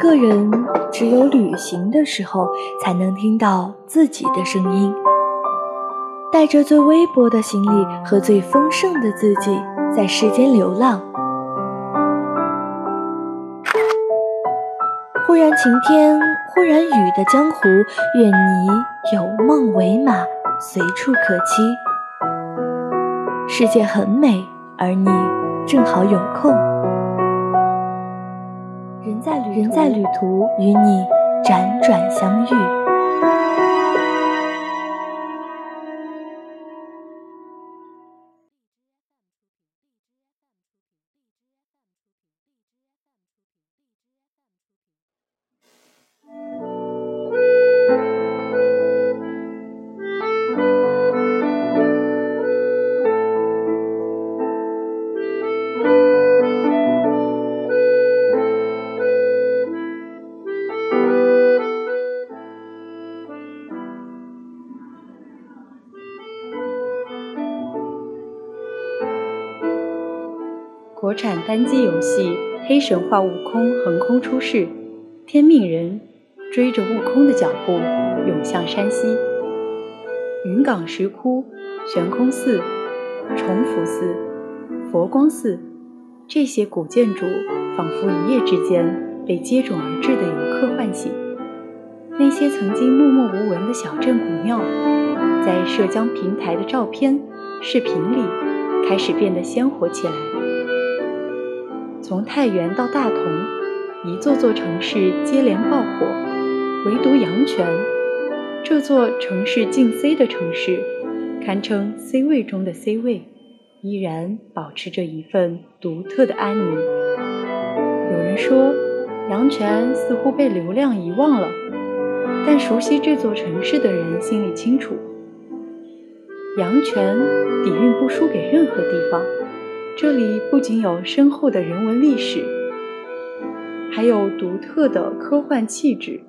个人只有旅行的时候才能听到自己的声音，带着最微薄的行李和最丰盛的自己在世间流浪。忽然晴天，忽然雨的江湖，愿你有梦为马，随处可栖。世界很美，而你正好有空。人在旅途，与你辗转相遇。 国产单机游戏《黑神话：悟空》横空出世，天命人追着悟空的脚步涌向山西。云冈石窟、悬空寺、崇福寺、佛光寺，这些古建筑仿佛一夜之间被接踵而至的游客唤醒。那些曾经默默无闻的小镇古庙，在社交平台的照片、视频里开始变得鲜活起来。从太原到大同，一座座城市接连爆火，唯独阳泉，这座城市进 C 的城市，堪称 C 位中的 C 位，依然保持着一份独特的安宁。有人说，阳泉似乎被流量遗忘了，但熟悉这座城市的人心里清楚，阳泉底蕴不输给任何地方。这里不仅有深厚的人文历史，还有独特的科幻气质。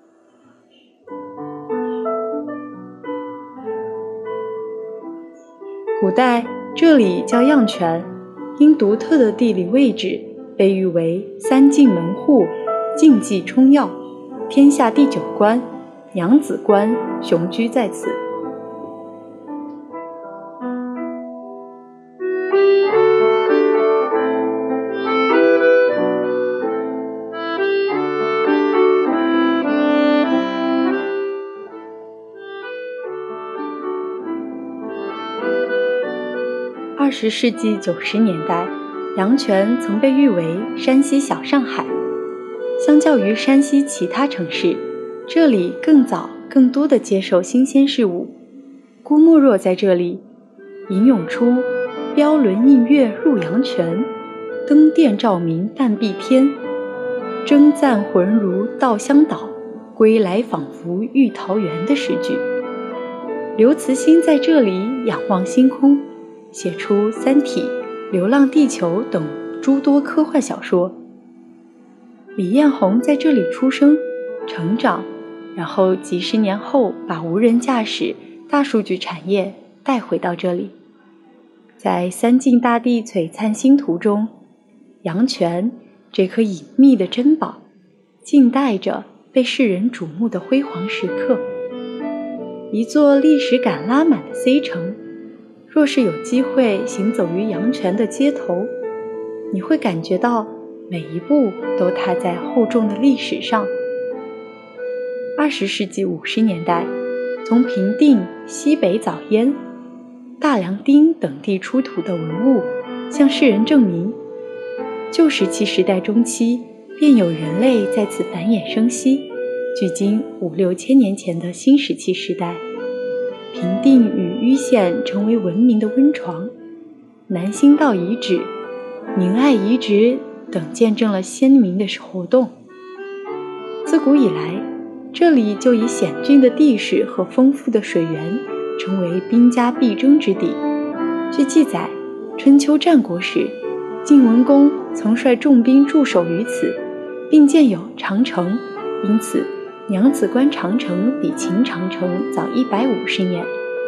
古代这里叫阳泉，因独特的地理位置被誉为三晋门户、竞技冲要、天下第9关、娘子关雄居在此。20世纪90年代，阳泉曾被誉为山西小上海。相较于山西其他城市，这里更早更多地接受新鲜事物。姑莫若在这里吟咏出标轮映月入阳泉，灯电照明半壁天，征赞魂如稻香岛，归来仿佛遇桃源的诗句。刘慈欣在这里仰望星空，写出《三体》《流浪地球》等诸多科幻小说。李彦宏在这里出生、成长，然后几十年后把无人驾驶、大数据产业带回到这里。在三晋大帝璀璨星图中，阳泉这颗隐秘的珍宝，静待着被世人瞩目的辉煌时刻。一座历史感拉满的 C 城，若是有机会行走于阳泉的街头，你会感觉到每一步都踏在厚重的历史上。20世纪50年代，从平定、西北早烟、大梁丁等地出土的文物，向世人证明，旧石器时代中期便有人类在此繁衍生息，距今5、6千年前的新石器时代。平定与盂县成为文明的温床，南兴道遗址、宁爱遗址等见证了先民的活动。自古以来，这里就以险峻的地势和丰富的水源成为兵家必争之地。据记载，春秋战国时，晋文公曾率重兵驻守于此，并建有长城，因此娘子关长城比秦长城早150年。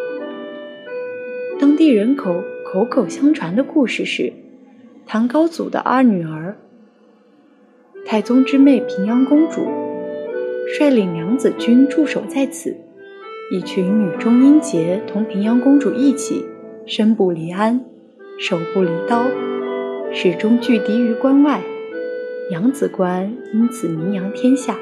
当地人口口相传的故事是，唐高祖的2女儿太宗之妹平阳公主，率领娘子军驻守在此。一群女中英杰同平阳公主一起，身不离鞍，手不离刀，始终拒敌于关外。扬子关因此名扬天下。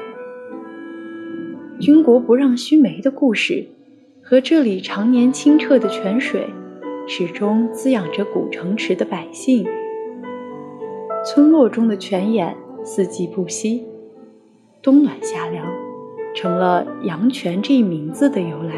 军国不让须眉的故事，和这里常年清澈的泉水，始终滋养着古城池的百姓。村落中的泉眼四季不息，冬暖夏凉，成了阳泉这一名字的由来。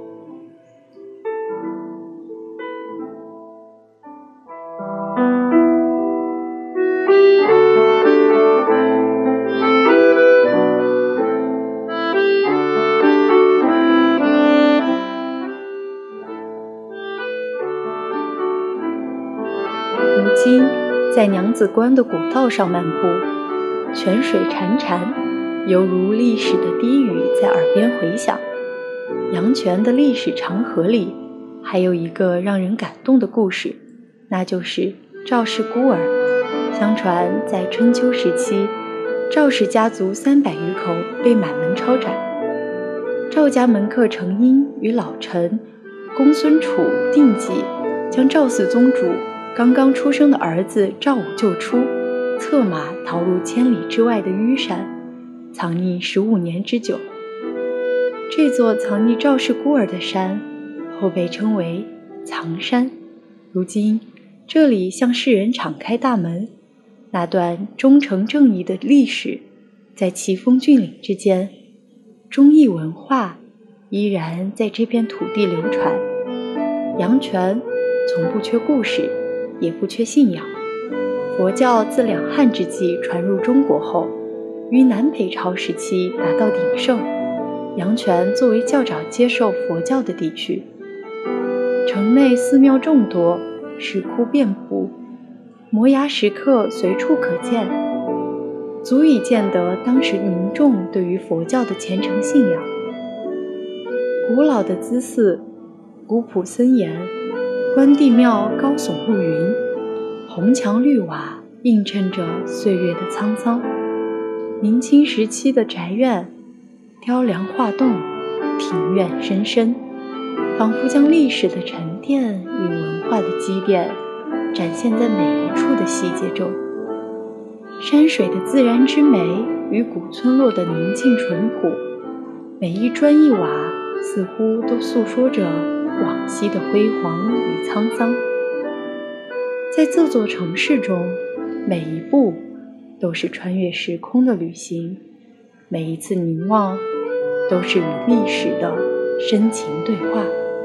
如今在娘子关的古道上漫步，泉水潺潺，犹如历史的低语在耳边回响。阳泉的历史长河里，还有一个让人感动的故事，那就是赵氏孤儿。相传在春秋时期，赵氏家族300余口被满门抄斩。赵家门客程婴与老臣公孙楚定计，将赵四宗主刚刚出生的儿子赵武救出，策马逃入千里之外的虞山，藏匿15年之久。这座藏匿赵氏孤儿的山，后被称为藏山。如今这里向世人敞开大门，那段忠诚正义的历史，在奇峰峻岭之间，忠义文化依然在这片土地流传。阳泉从不缺故事，也不缺信仰。佛教自两汉之际传入中国后，于南北朝时期达到鼎盛。阳泉作为较早接受佛教的地区，城内寺庙众多，石窟遍布，摩崖石刻随处可见，足以见得当时民众对于佛教的虔诚信仰。古老的姿寺古朴森严，关帝庙高耸入云，红墙绿瓦映衬着岁月的沧桑。明清时期的宅院雕梁画栋，庭院深深，仿佛将历史的沉淀与文化的积淀展现在每一处的细节中。山水的自然之美与古村落的宁静淳朴，每一砖一瓦似乎都诉说着往昔的辉煌与沧桑。在这座城市中，每一步都是穿越时空的旅行，每一次凝望都是与历史的深情对话。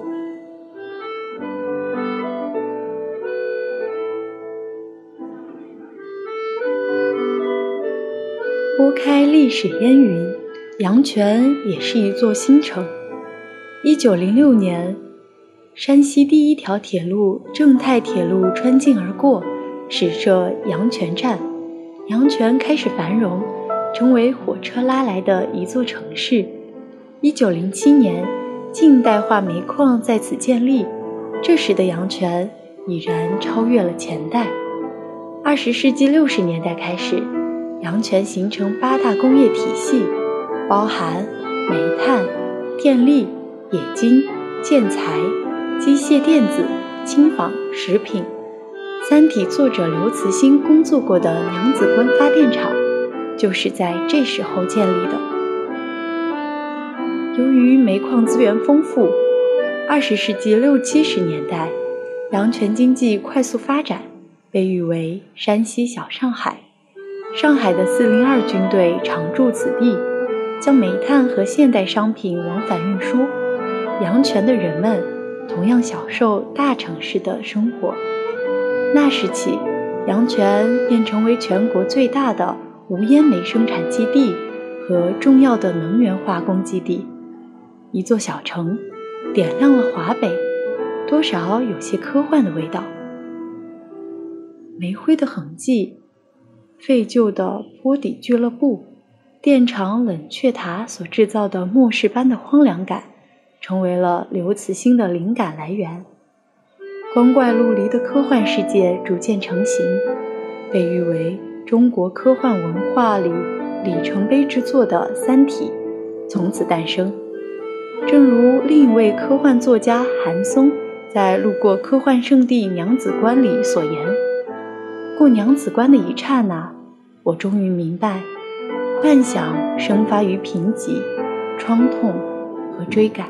拨开历史烟云，阳泉也是一座新城。1906年，山西第一条铁路正太铁路穿境而过，驶设阳泉站。阳泉开始繁荣，成为火车拉来的一座城市。1907年，近代化煤矿在此建立，这时的阳泉已然超越了前代。20世纪60年代开始，阳泉形成8大工业体系，包含煤炭、电力、冶金、建材、机械电子、轻纺、食品。三体作者刘慈欣工作过的娘子关发电厂，就是在这时候建立的。由于煤矿资源丰富，20世纪60、70年代，阳泉经济快速发展，被誉为山西小上海。上海的402军队常驻此地，将煤炭和现代商品往返运输。阳泉的人们同样享受大城市的生活。那时起，阳泉便成为全国最大的无烟煤生产基地和重要的能源化工基地。一座小城，点亮了华北，多少有些科幻的味道。煤灰的痕迹，废旧的坡底俱乐部，电厂冷却塔所制造的末世般的荒凉感，成为了刘慈欣的灵感来源。光怪陆离的科幻世界逐渐成型，被誉为中国科幻文化里里程碑之作的《三体》从此诞生。正如另一位科幻作家韩松在路过科幻圣地娘子关里所言，过娘子关的一刹那，我终于明白，幻想生发于贫瘠、创痛和追赶。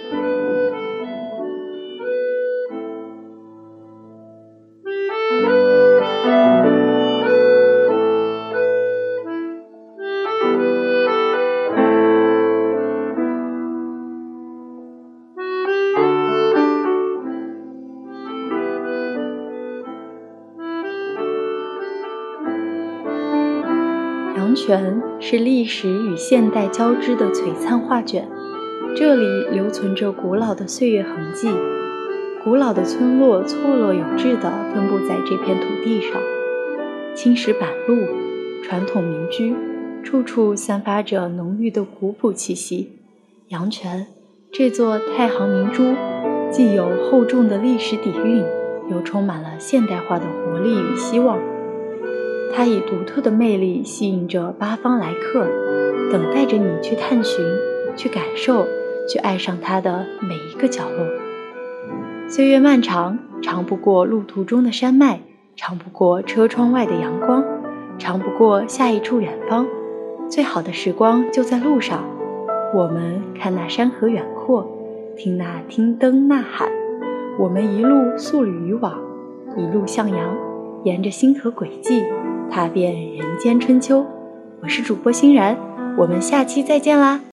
阳泉是历史与现代交织的璀璨画卷，这里留存着古老的岁月痕迹，古老的村落错落有致地分布在这片土地上，青石板路、传统民居，处处散发着浓郁的古朴气息。阳泉这座太行明珠，既有厚重的历史底蕴，又充满了现代化的活力与希望。它以独特的魅力吸引着八方来客，等待着你去探寻、去感受、去爱上它的每一个角落。岁月漫长，长不过路途中的山脉，长不过车窗外的阳光，长不过下一处远方。最好的时光就在路上，我们看那山河远阔，听那听灯呐喊，我们一路素履渔网，一路向阳，沿着星河轨迹踏遍人间春秋。我是主播欣然，我们下期再见啦。